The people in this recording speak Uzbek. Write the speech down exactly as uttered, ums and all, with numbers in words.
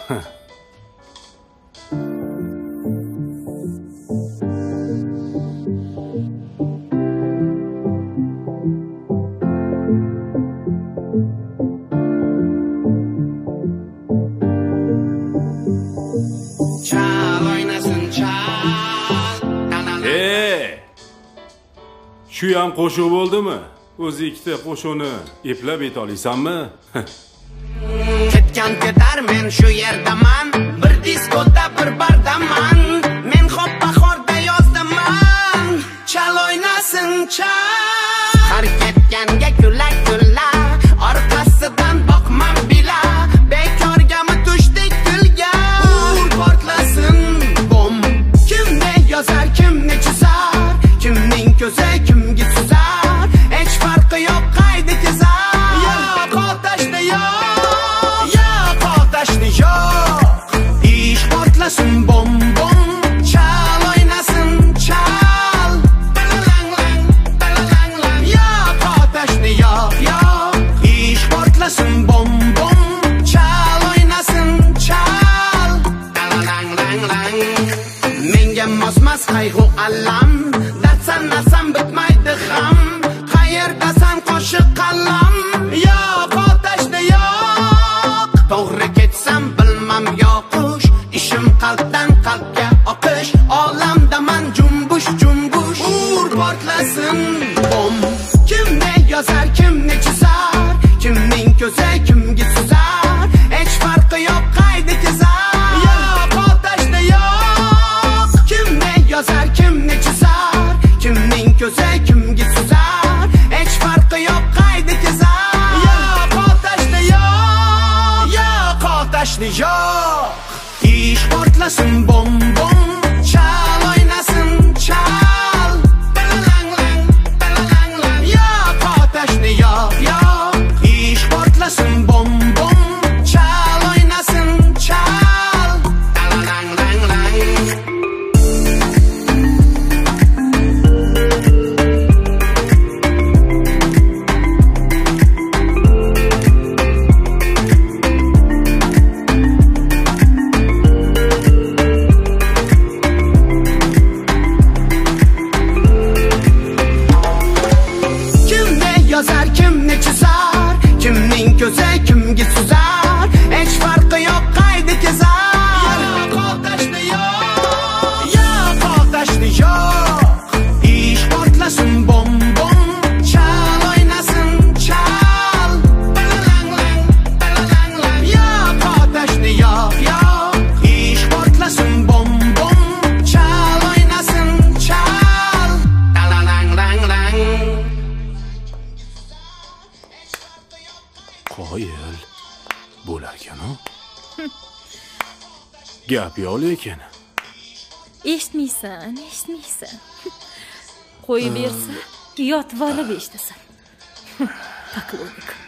Shu ham qo'shiq bo'ldimi? O'zi ikkita qo'shiqni eplab ayta olasanmi? Ketgan ketar men shu yerdaman, bir diskoda bir bardaman. Men xo'p bahorda yozdaman, chal o'ynasin chal. Har ketganga kulak kullar, orqasidan boqmam bila. Bekorgami tushdik tilga, ur portlasin bom. Kimni yozar, kimni chizar, kimning ko'zi kimga suzar, hech farqi yo'q qayda kezar. Yo'q otashni yo'q, yo'q otashni yo'q. Ish portlasin bom bom, chal o'ynasin chal. Lang lang lang lang, yo'q otashni yo'q yo'q. Ish portlasin bom bom, chal o'ynasin chal. Lang lang lang, menga mosmas qayg'u alam. Nasam bitmaydi ham, qayerdasan qo'shiq qalam. Yo'q otashni yo'q, to'g'ri ketsam bilmam yoqish. Ishim qalbdan qalbga oqish, olamdaman jumbush jumbush. Ur portlasin bom. Kimni yozar, kimni chizar, kimning ko'zi kimga suzar, hech farqi yo'q qayda kezar. Yo'q otashni yo'q, kimni yozar, kimni chizar, kimning ko'zi kimga suzar, hech farqi yo'q qayda kezar. Yo'q otashni yo'q, yo'q otashni yo'q. Ish portlasin bom bom, chal o'ynasin chal. Lang lang lang lang, yo'q otashni yo'q yo'q. Ish portlasin bom bom, chal o'ynasin chal. Lang lang lang. Yozar, kimni chizar, kimning ko'zi kimga suzar, hech farqi yo'q qayda kezar. Yo'q otashni yo'q, yo'q otashni yo'q. Ish portlasin bom bom, chal o'ynasin chal. Lang lang lang lang, yo'q otashni yo'q yo'q. Ish portlasin bom bom, chal o'ynasin chal. Lang lang lang. Qoyil bo'lar ekan-ku. Gap yo'q lekin. Eshitmaysan, eshitmaysan. Qo'yib bersa, yotib olib eshitasan. Paqlonik.